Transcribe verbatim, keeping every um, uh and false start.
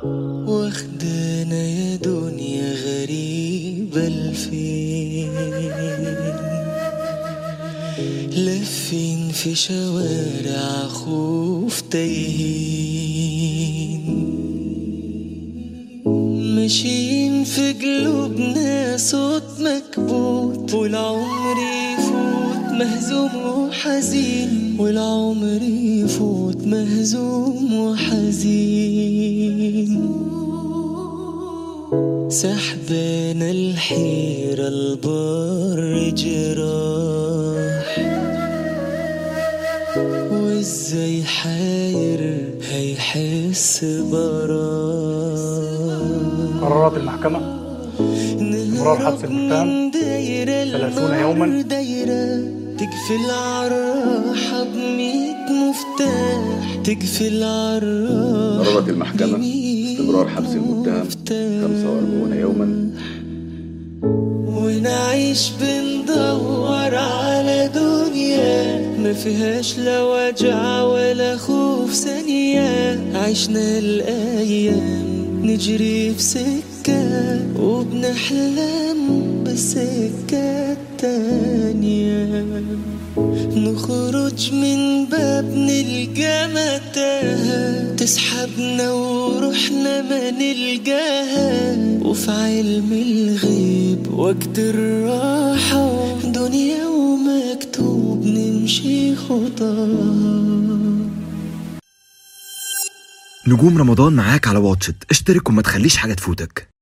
واخدانا يا دنيا غريبة الفين، لفين في شوارع خوف تايهين، ماشيين في قلوبنا صوت مكبوت، والعمر يفوت مهزوم وحزين، والعمر يفوت مهزوم وحزين. سحبنا الحيرة البر جراح، وازاي حاير هيحس براح. قررت المحكمة استمرار حبس المتهم ثلاثين يوما. تقفل عالراحة بميت مفتاح، تقفل عالراحة. قررت المحكمة استمرار حبس المتهم خمسة وأربعين يوما، ونعيش بندور على دنيا ما فيهاش لا وجع ولا خوف ثانية. عشنا الأيام نجري في سكة وبنحلم بالسكة التانية، نخرج من باب نلقى متاهة تسحبنا وروحنا ما نلقاها، وفي علم الغيب وقت الراحة دنيا ومكتوب نمشي خطاها. نجوم رمضان معاك على واتشت، اشترك وما تخليش حاجة تفوتك.